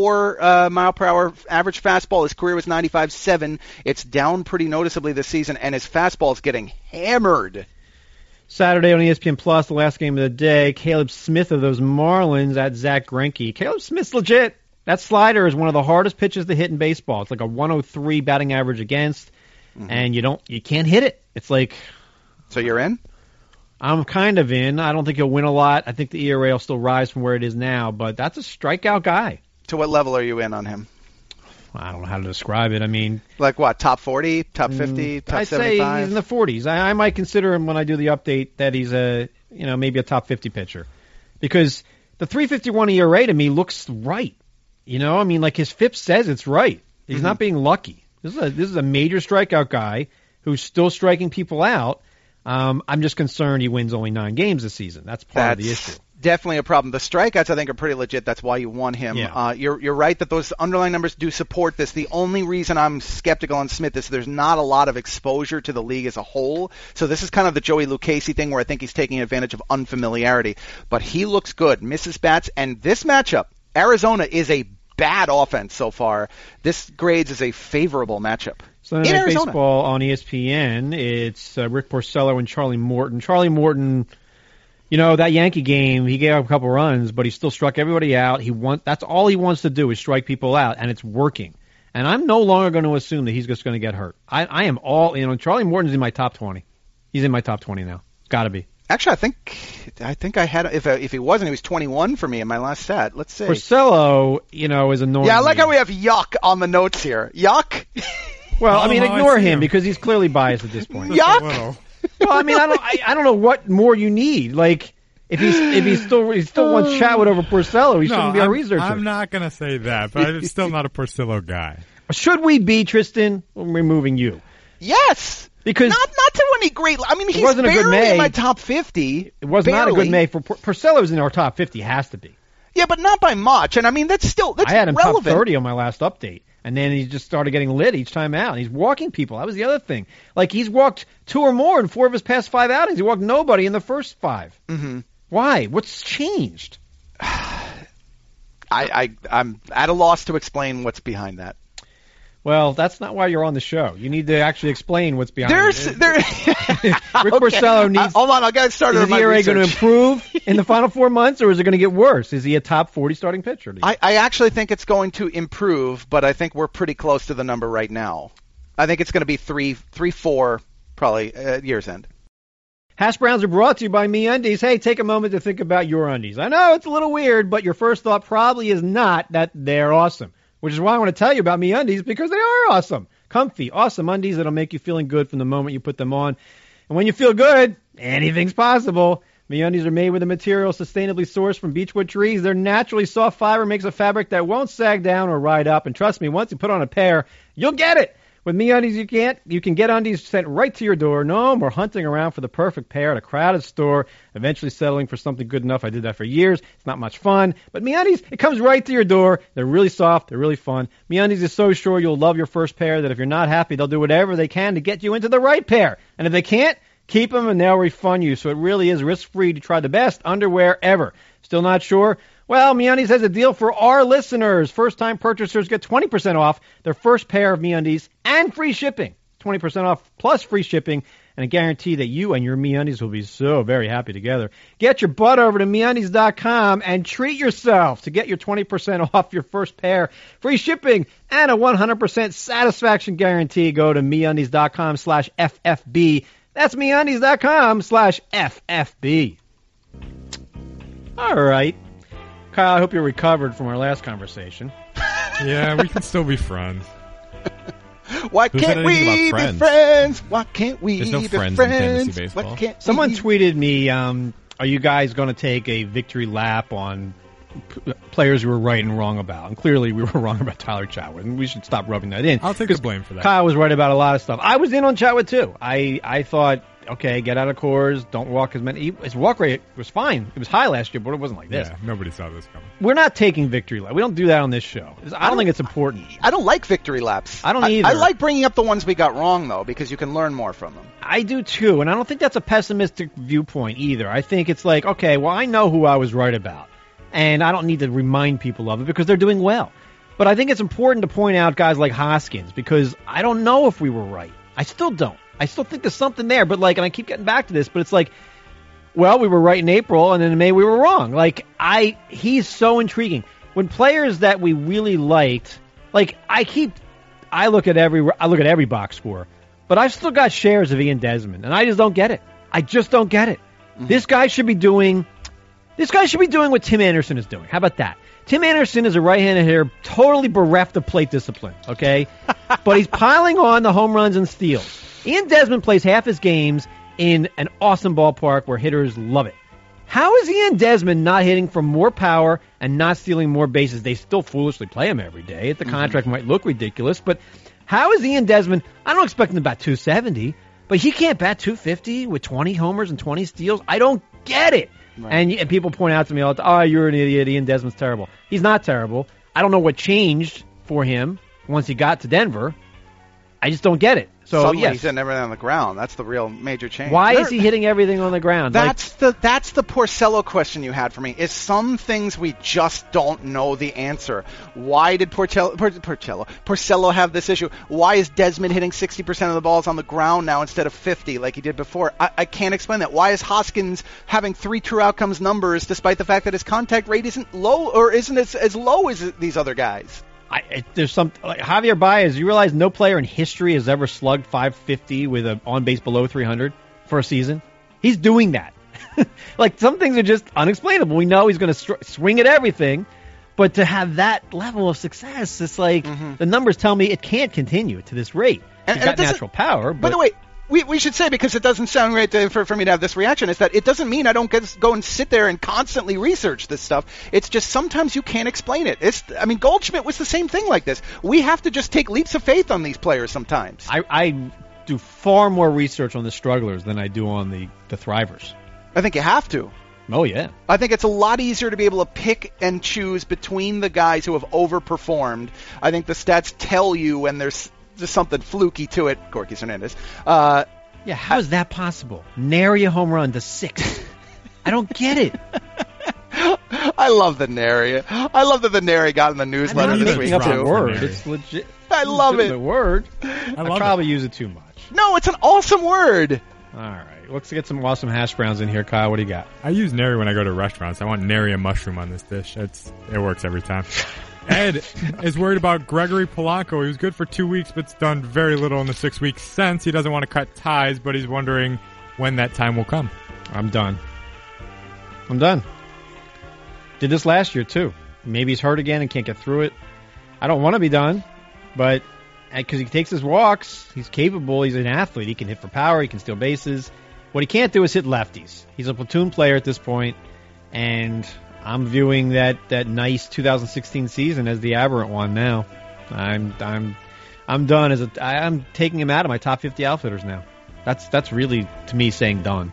94 mile per hour average fastball. His career was 95.7. It's down pretty noticeably this season, and his fastball is getting hammered. Saturday on ESPN Plus, the last game of the day, Caleb Smith of those Marlins at Zach Greinke. Caleb Smith's legit. That slider is one of the hardest pitches to hit in baseball. It's like a 103 batting average against. And you can't hit it. It's like, so you're in? I'm kind of in. I don't think he'll win a lot. I think the ERA will still rise from where it is now, but that's a strikeout guy. To what level are you in on him? I don't know how to describe it. I mean, like what? Top 40, top 50, top I'd 75? say he's in the 40s. I might consider him when I do the update that he's maybe a top 50 pitcher, because the 3.51 ERA to me looks right. I mean, like his FIP says it's right. He's not being lucky. This is a major strikeout guy who's still striking people out. I'm just concerned he wins only 9 games this season. That's part of the issue. Definitely a problem. The strikeouts, I think, are pretty legit. That's why you won him. Yeah. You're right that those underlying numbers do support this. The only reason I'm skeptical on Smith is there's not a lot of exposure to the league as a whole. So this is kind of the Joey Lucchesi thing where I think he's taking advantage of unfamiliarity. But he looks good, misses bats, and this matchup, Arizona is a bad offense so far. This grades as a favorable matchup. Sunday Night Baseball on ESPN. It's Rick Porcello and Charlie Morton. Charlie Morton, that Yankee game, he gave up a couple runs, but he still struck everybody out. That's all he wants to do is strike people out, and it's working. And I'm no longer going to assume that he's just going to get hurt. I am all in on Charlie Morton's in my top 20. He's in my top 20 now. Got to be. Actually, I think I had if he wasn't, he was 21 for me in my last stat. Let's see. Porcello, is annoying. Yeah, I like how we have yuck on the notes here. Yuck. Well, I mean, ignore him because he's clearly biased at this point. Yuck. Well, I mean, I don't know what more you need. Like, if he still wants Chatwood over Porcello, he shouldn't be our researcher. I'm not gonna say that, but I'm still not a Porcello guy. Should we be, Tristan? We're removing you. Yes. Because not to any great. I mean, he's wasn't a good barely May. in my top 50. It was not a good May for Porcello's in our top 50. Has to be. Yeah, but not by much. And I mean, that's I had him relevant. top 30 on my last update, and then he just started getting lit each time out. And he's walking people. That was the other thing. Like, he's walked 2 or more in 4 of his past 5 outings. He walked nobody in the first 5. Mm-hmm. Why? What's changed? I'm at a loss to explain what's behind that. Well, that's not why you're on the show. You need to actually explain what's behind it. Rick Okay. Porcello needs. Hold on, I'll get started. Is his ERA going to improve in the final 4 months, or is it going to get worse? Is he a top 40 starting pitcher? I actually think it's going to improve, but I think we're pretty close to the number right now. I think it's going to be 3-4 probably year's end. Hash Browns are brought to you by MeUndies. Hey, take a moment to think about your undies. I know it's a little weird, but your first thought probably is not that they're awesome. Which is why I want to tell you about MeUndies, because they are awesome. Comfy, awesome undies that'll make you feeling good from the moment you put them on. And when you feel good, anything's possible. MeUndies are made with a material sustainably sourced from beechwood trees. Their naturally soft fiber makes a fabric that won't sag down or ride up. And trust me, once you put on a pair, you'll get it. With MeUndies, you can get undies sent right to your door. No more hunting around for the perfect pair at a crowded store, eventually settling for something good enough. I did that for years. It's not much fun. But MeUndies, it comes right to your door. They're really soft. They're really fun. MeUndies is so sure you'll love your first pair that if you're not happy, they'll do whatever they can to get you into the right pair. And if they can't, keep them and they'll refund you. So it really is risk-free to try the best underwear ever. Still not sure? Well, MeUndies has a deal for our listeners. First-time purchasers get 20% off their first pair of MeUndies and free shipping. 20% off plus free shipping and a guarantee that you and your MeUndies will be so very happy together. Get your butt over to MeUndies.com and treat yourself to get your 20% off your first pair, free shipping, and a 100% satisfaction guarantee. Go to MeUndies.com/FFB. That's MeUndies.com/FFB. All right. Kyle, I hope you're recovered from our last conversation. Yeah, we can still be friends. Why Who said can't we anything be about friends? Why can't we There's no be friends in friends? fantasy baseball. Why can't Someone we? tweeted me, are you guys going to take a victory lap on players we were right and wrong about? And clearly we were wrong about Tyler Chatwood, and we should stop rubbing that in. I'll take the blame for that. Kyle was right about a lot of stuff. I was in on Chatwood, too. I thought, okay, get out of Coors, don't walk as many. His walk rate was fine. It was high last year, but it wasn't like this. Yeah, nobody saw this coming. We're not taking victory lap. We don't do that on this show. I don't think it's important. I don't like victory laps. I don't either. I like bringing up the ones we got wrong, though, because you can learn more from them. I do too, and I don't think that's a pessimistic viewpoint either. I think it's like, okay, well, I know who I was right about, and I don't need to remind people of it because they're doing well. But I think it's important to point out guys like Hoskins because I don't know if we were right. I still don't. I still think there's something there, but and I keep getting back to this, but it's like, well, we were right in April, and then in May we were wrong. He's so intriguing. When players that we really liked, I look at every box score, but I've still got shares of Ian Desmond, and I just don't get it. I just don't get it. Mm-hmm. This guy should be doing what Tim Anderson is doing. How about that? Tim Anderson is a right-handed hitter, totally bereft of plate discipline, okay? But he's piling on the home runs and steals. Ian Desmond plays half his games in an awesome ballpark where hitters love it. How is Ian Desmond not hitting for more power and not stealing more bases? They still foolishly play him every day. The contract might look ridiculous, but how is Ian Desmond? I don't expect him to bat 270, but he can't bat 250 with 20 homers and 20 steals. I don't get it. Right. And people point out to me all the time, oh, you're an idiot. Ian Desmond's terrible. He's not terrible. I don't know what changed for him once he got to Denver. I just don't get it. So suddenly he's hitting everything on the ground. That's the real major change. Why is he hitting everything on the ground? That's the Porcello question you had for me. Is some things we just don't know the answer. Why did Porcello have this issue? Why is Desmond hitting 60% of the balls on the ground now instead of 50 like he did before? I can't explain that. Why is Hoskins having 3 true outcomes numbers despite the fact that his contact rate isn't low or isn't as low as these other guys? There's some like Javier Baez. You realize no player in history has ever slugged 550 with an on base below 300 for a season. He's doing that. Some things are just unexplainable. We know he's going to swing at everything, but to have that level of success, it's like the numbers tell me it can't continue at this rate. He's got natural power. By the way, we should say, because it doesn't sound right for me to have this reaction, is that it doesn't mean I don't go and sit there and constantly research this stuff. It's just sometimes you can't explain it. Goldschmidt was the same thing like this. We have to just take leaps of faith on these players sometimes. I do far more research on the strugglers than I do on the thrivers. I think you have to. Oh, yeah. I think it's a lot easier to be able to pick and choose between the guys who have overperformed. I think the stats tell you when there's something fluky to it. Gorky Hernandez. How is that possible? Nary a home run to 6. I don't get it. I love the Nary. I love that the Nary got in the newsletter this week, too. Word. It's legit. I love it. The word. I probably use it too much. No, it's an awesome word. All right. Let's get some awesome hash browns in here. Kyle, what do you got? I use nary when I go to restaurants. I want nary a mushroom on this dish. It works every time. Ed is worried about Gregory Polanco. He was good for 2 weeks, but's done very little in the 6 weeks since. He doesn't want to cut ties, but he's wondering when that time will come. I'm done. Did this last year, too. Maybe he's hurt again and can't get through it. I don't want to be done, but because he takes his walks, he's capable, he's an athlete. He can hit for power, he can steal bases. What he can't do is hit lefties. He's a platoon player at this point, and I'm viewing that nice 2016 season as the aberrant one now. I'm done. I'm taking him out of my top 50 outfitters now. That's really, to me, saying done.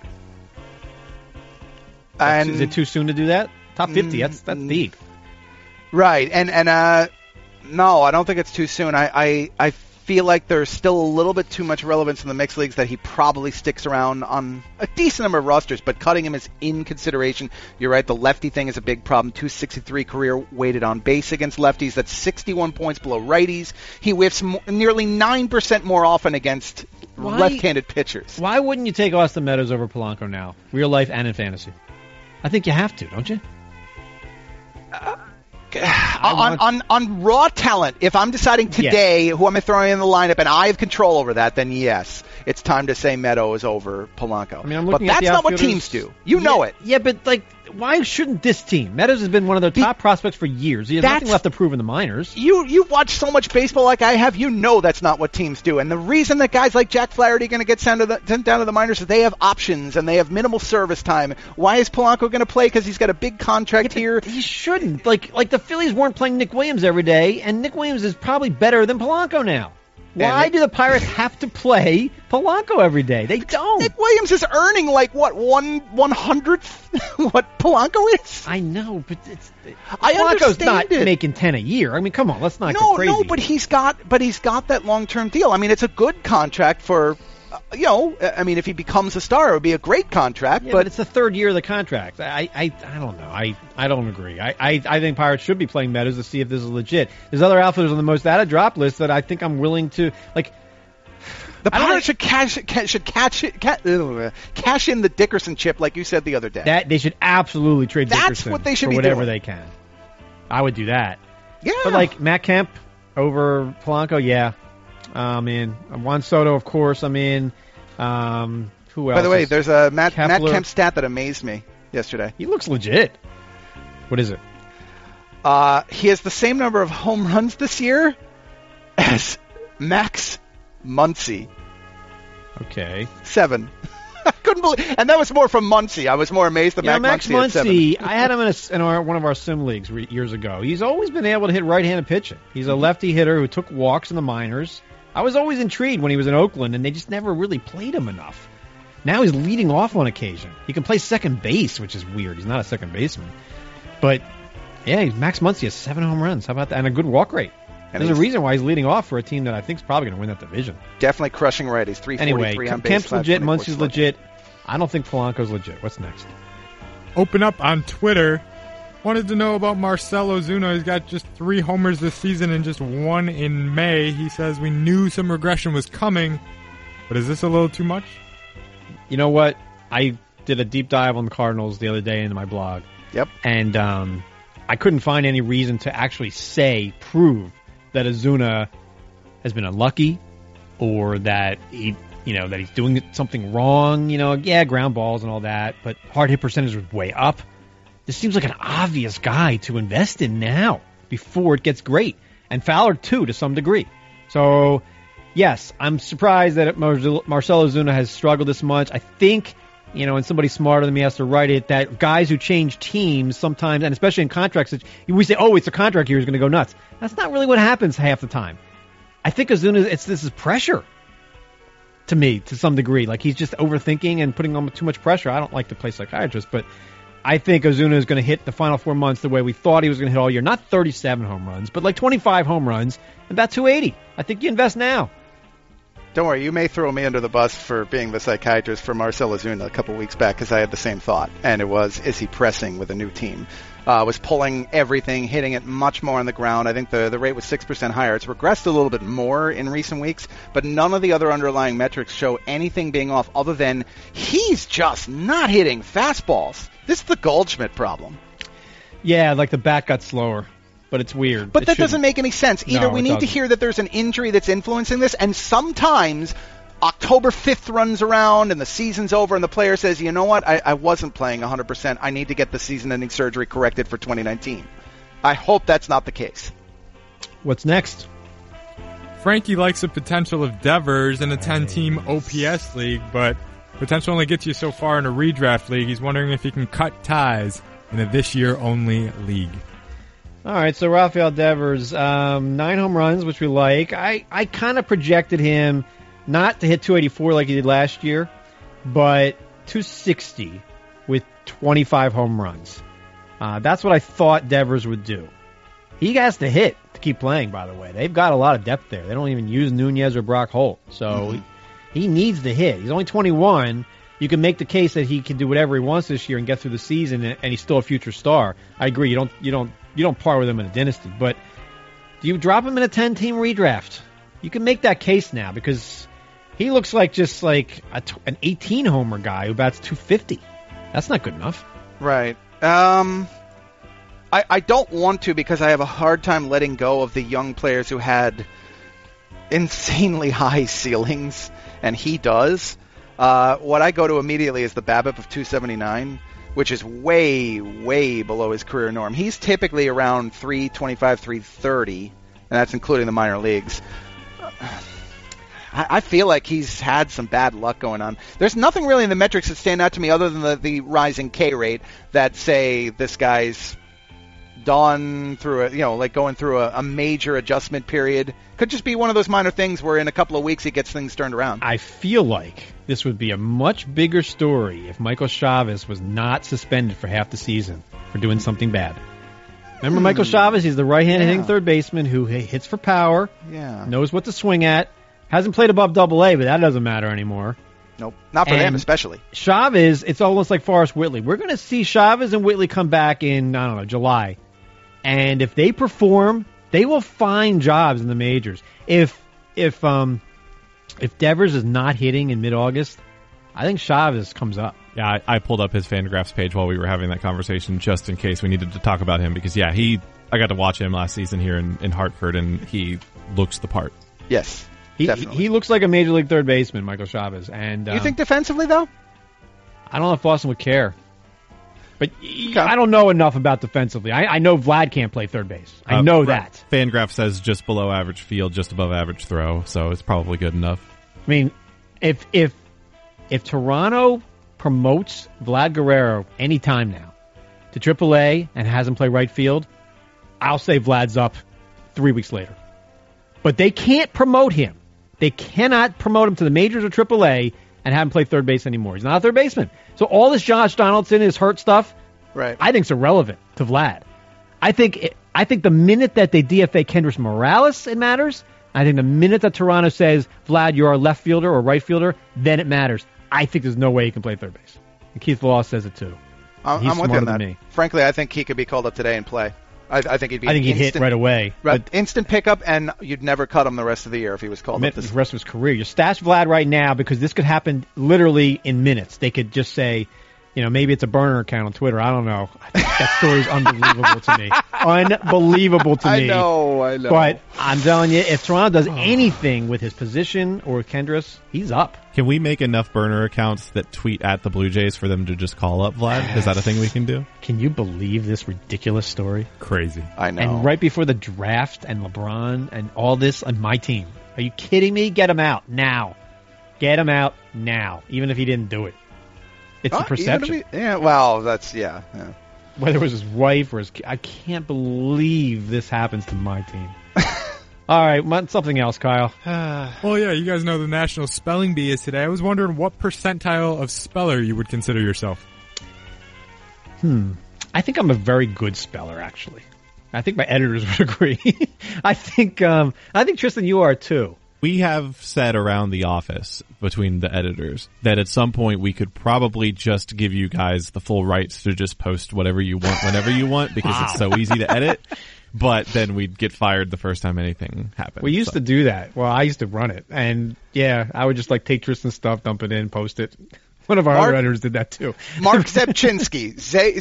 Is it too soon to do that? Top 50, that's deep. Right, and no, I don't think it's too soon. I feel like there's still a little bit too much relevance in the mixed leagues that he probably sticks around on a decent number of rosters, but cutting him is in consideration. You're right, the lefty thing is a big problem. 263 career weighted on base against lefties. That's 61 points below righties. He whiffs nearly 9% more often against left-handed pitchers. Why wouldn't you take Austin Meadows over Polanco now, real life and in fantasy? I think you have to, don't you? On raw talent, if I'm deciding today who I'm throwing in the lineup and I have control over that, then yes, it's time to say Meadows over Polanco. I mean, but that's not what teams do. You know it. Yeah, but why shouldn't this team? Meadows has been one of their top prospects for years. He has nothing left to prove in the minors. You've watched so much baseball like I have. You know that's not what teams do. And the reason that guys like Jack Flaherty are going to get sent down to the minors is they have options and they have minimal service time. Why is Polanco going to play? Because he's got a big contract here. He shouldn't. Like the Phillies weren't playing Nick Williams every day, and Nick Williams is probably better than Polanco now. Why do the Pirates have to play Polanco every day? They don't. Nick Williams is earning like what 1/100th what Polanco is. I know, but Polanco's not making 10 a year. I mean, come on, let's not go crazy. No, but he's got that long-term deal. I mean, it's a good contract for. I mean, if he becomes a star, it would be a great contract. Yeah, but it's the third year of the contract. I don't know. I don't agree. I think Pirates should be playing Meadows to see if this is legit. There's other outfielders on the most out of drop list that I think I'm willing to like. The Pirates should cash in the Dickerson chip, like you said the other day. That they should absolutely trade Dickerson. That's what they should for be whatever doing. they can. I would do that. Yeah, but like Matt Kemp over Polanco, yeah. Juan Soto, of course. Who else? By the way, there's a Matt Kemp stat that amazed me yesterday. He looks legit. What is it? He has the same number of home runs this year as Max Muncy. Okay. 7. I couldn't believe, and that was more from Muncy. I was more amazed that Max Muncy had 7. I had him in one of our sim leagues years ago. He's always been able to hit right-handed pitching. He's a lefty hitter who took walks in the minors. I was always intrigued when he was in Oakland, and they just never really played him enough. Now he's leading off on occasion. He can play second base, which is weird. He's not a second baseman. But, yeah, Max Muncy has 7 home runs. How about that? And a good walk rate. And there's a reason why he's leading off for a team that I think is probably going to win that division. Definitely crushing righties. 343 on base. Kemp's legit. Muncy's legit. I don't think Polanco's legit. What's next? Open up on Twitter. Wanted to know about Marcell Ozuna. He's got just 3 homers this season and just 1 in May. He says we knew some regression was coming, but is this a little too much? You know what? I did a deep dive on the Cardinals the other day in my blog. Yep. And I couldn't find any reason to actually prove that Ozuna has been unlucky or that that he's doing something wrong. Ground balls and all that, but hard hit percentage was way up. This seems like an obvious guy to invest in now before it gets great. And Fowler, too, to some degree. So, yes, I'm surprised that Marcell Ozuna has struggled this much. I think, and somebody smarter than me has to write it, that guys who change teams sometimes, and especially in contracts, we say, it's a contract year, he's going to go nuts. That's not really what happens half the time. I think Ozuna, this is pressure to me, to some degree. Like, he's just overthinking and putting on too much pressure. I don't like to play psychiatrist, but I think Ozuna is going to hit the final 4 months the way we thought he was going to hit all year. Not 37 home runs, but like 25 home runs, and about 280. I think you invest now. Don't worry, you may throw me under the bus for being the psychiatrist for Marcell Ozuna a couple weeks back because I had the same thought, and it was, is he pressing with a new team? Was pulling everything, hitting it much more on the ground. I think the rate was 6% higher. It's regressed a little bit more in recent weeks, but none of the other underlying metrics show anything being off other than he's just not hitting fastballs. This is the Goldschmidt problem. Yeah, like the bat got slower, but it's weird. But that doesn't make any sense. Either we need to hear that there's an injury that's influencing this, and sometimes October 5th runs around and the season's over and the player says, you know what, I wasn't playing 100%. I need to get the season-ending surgery corrected for 2019. I hope that's not the case. What's next? Frankie likes the potential of Devers in a 10-team OPS league, but potential only gets you so far in a redraft league. He's wondering if he can cut ties in a this-year-only league. All right, so Rafael Devers, 9 home runs, which we like. I kind of projected him not to hit 284 like he did last year, but 260 with 25 home runs. That's what I thought Devers would do. He has to hit to keep playing, by the way. They've got a lot of depth there. They don't even use Nunez or Brock Holt, so he needs to hit. He's only 21. You can make the case that he can do whatever he wants this year and get through the season, and he's still a future star. I agree. You don't par with him in a dynasty, but do you drop him in a 10-team redraft? You can make that case now because He looks like just like an 18 homer guy who bats 250. That's not good enough. Right. I don't want to because I have a hard time letting go of the young players who had insanely high ceilings, and he does. What I go to immediately is the BABIP of 279, which is way, way below his career norm. He's typically around 325, 330, and that's including the minor leagues. I feel like he's had some bad luck going on. There's nothing really in the metrics that stand out to me other than the rising K rate that say this guy's gone through going through a major adjustment period. Could just be one of those minor things where in a couple of weeks he gets things turned around. I feel like this would be a much bigger story if Michael Chavez was not suspended for half the season for doing something bad. Remember Michael Chavez? He's the right-handed hitting third baseman who hits for power, knows what to swing at, hasn't played above Double-A, but that doesn't matter anymore. Nope, not for them especially. Chavez, it's almost like Forrest Whitley. We're going to see Chavez and Whitley come back in, I don't know, July. And if they perform, they will find jobs in the majors. If Devers is not hitting in mid-August, I think Chavez comes up. Yeah, I pulled up his Fangraphs page while we were having that conversation just in case we needed to talk about him because, I got to watch him last season here in Hartford, and he looks the part. Yes, definitely. He looks like a major league third baseman, Michael Chavez. And you think defensively, though? I don't know if Boston would care. But I don't know enough about defensively. I know Vlad can't play third base. I know that. Fangraph says just below average field, just above average throw, so it's probably good enough. I mean, if Toronto promotes Vlad Guerrero any time now to AAA and has him play right field, I'll say Vlad's up 3 weeks later. But they can't promote him. They cannot promote him to the majors or AAA and have him play third base anymore. He's not a third baseman. So all this Josh Donaldson is hurt stuff, right? I think is irrelevant to Vlad. I think the minute that they DFA Kendrys Morales, it matters. I think the minute that Toronto says, Vlad, you're our left fielder or right fielder, then it matters. I think there's no way he can play third base. And Keith Law says it too. I'm with you on that. Me. Frankly, I think he could be called up today and play. I think he'd hit right away. Right, instant pickup, and you'd never cut him the rest of the year if he was called up. The rest of his career. You stash Vlad right now because this could happen literally in minutes. They could just say, maybe it's a burner account on Twitter. I don't know. I think that story's unbelievable to me. Unbelievable to me. I know. But I'm telling you, if Toronto does anything with his position or with Kendrys, he's up. Can we make enough burner accounts that tweet at the Blue Jays for them to just call up Vlad? Is that a thing we can do? Can you believe this ridiculous story? Crazy. I know. And right before the draft and LeBron and all this on my team. Are you kidding me? Get him out now. Get him out now, even if he didn't do it. It's the perception. Yeah. Whether it was his wife or his kid. I can't believe this happens to my team. All right, something else, Kyle. Well, yeah, you guys know the National Spelling Bee is today. I was wondering what percentile of speller you would consider yourself. I think I'm a very good speller, actually. I think my editors would agree. I think Tristan, you are too. We have said around the office between the editors that at some point we could probably just give you guys the full rights to just post whatever you want whenever you want because it's so easy to edit. But then we'd get fired the first time anything happened. We used to do that. Well, I used to run it. And yeah, I would just take Tristan's stuff, dump it in, post it. One of our other editors did that too. Mark Zepchinski.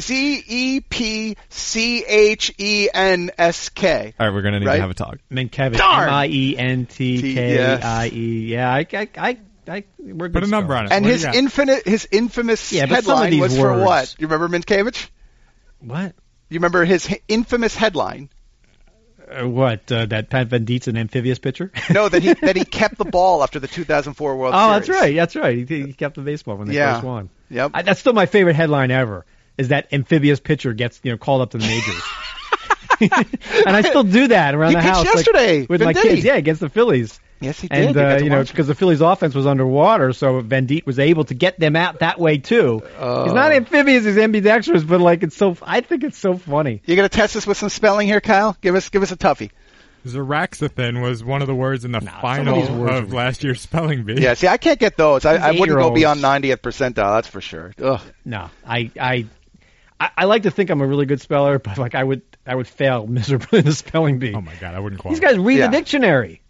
Zepchensk. All right, we're going to need to have a talk. Mientkiewicz. Darn! Mientkie. Yeah, we're good. Put a number on it. And his infamous headline was for what? You remember Mientkiewicz? What? You remember his infamous headline? That Pat Venditt's an amphibious pitcher? No, that he kept the ball after the 2004 World Series. Oh, that's right. He kept the baseball when they first won. Yep. That's still my favorite headline ever. Is that amphibious pitcher gets called up to the majors? And I still do that around the house. He pitched yesterday with my kids. Yeah, against the Phillies. Yes, he did. And because the Phillies' offense was underwater, so Venditt was able to get them out that way too. He's not amphibious; he's ambidextrous. But I think it's so funny. You gonna test us with some spelling here, Kyle? Give us a toughie. Zaraxathin was one of the words in the final of last year's spelling bee. Yeah, see, I can't get those. I wouldn't go beyond 90th percentile. That's for sure. Ugh. No, I like to think I'm a really good speller, but I would fail miserably in the spelling bee. Oh my god, I wouldn't qualify. These guys read the dictionary.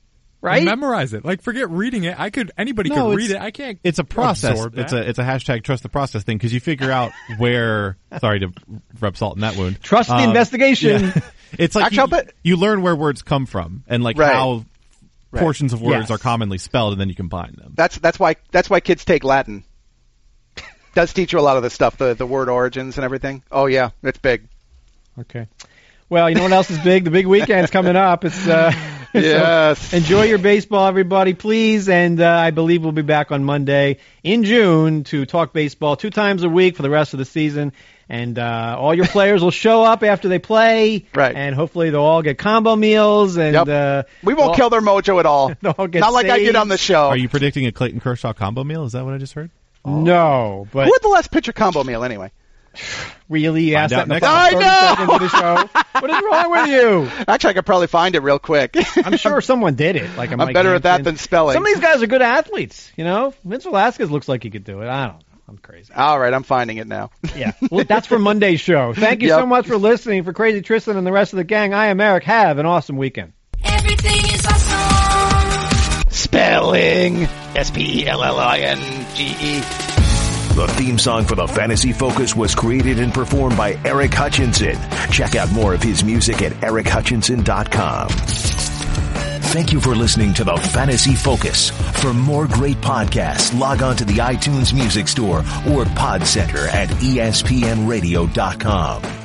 right? Memorize it. Like, forget reading it. Anybody could read it. I can't. It's a process. absorb that. It's a hashtag trust the process thing because you figure out where. Sorry to rub salt in that wound. Trust the investigation. Yeah. It's like Actually, you learn where words come from and like Right. how portions of words Yes. are commonly spelled, and then you combine them. That's why kids take Latin. Does teach you a lot of the stuff, the word origins and everything. Oh yeah, it's big. Okay. Well, you know what else is big? The big weekend's coming up. It's Yes. So enjoy your baseball, everybody, please. And I believe we'll be back on Monday in June to talk baseball 2 times a week for the rest of the season. And all your players will show up after they play. Right. And hopefully they'll all get combo meals. And We won't kill their mojo at all. They'll all get Not like I did saved. on the show. Are you predicting a Clayton Kershaw combo meal? Is that what I just heard? No, but Who had the last pitcher combo meal anyway? really ask that out in the next final week. 30 I know! seconds of the show. What is wrong with you? Actually, I could probably find it real quick. I'm sure someone did it. Like a I'm Mike better at that Hampton. than spelling. Some of these guys are good athletes, you know. Vince Velasquez looks like he could do it. I don't know. I'm crazy. All right, I'm finding it now. Yeah. Well, that's for Monday's show. Thank you Yep. so much for listening. For Crazy Tristan and the rest of the gang, I am Eric. Have an awesome weekend. Everything is awesome. Spelling. Spellinge. The theme song for the Fantasy Focus was created and performed by Eric Hutchinson. Check out more of his music at erichutchinson.com. Thank you for listening to the Fantasy Focus. For more great podcasts, log on to the iTunes Music Store or Pod Center at espnradio.com.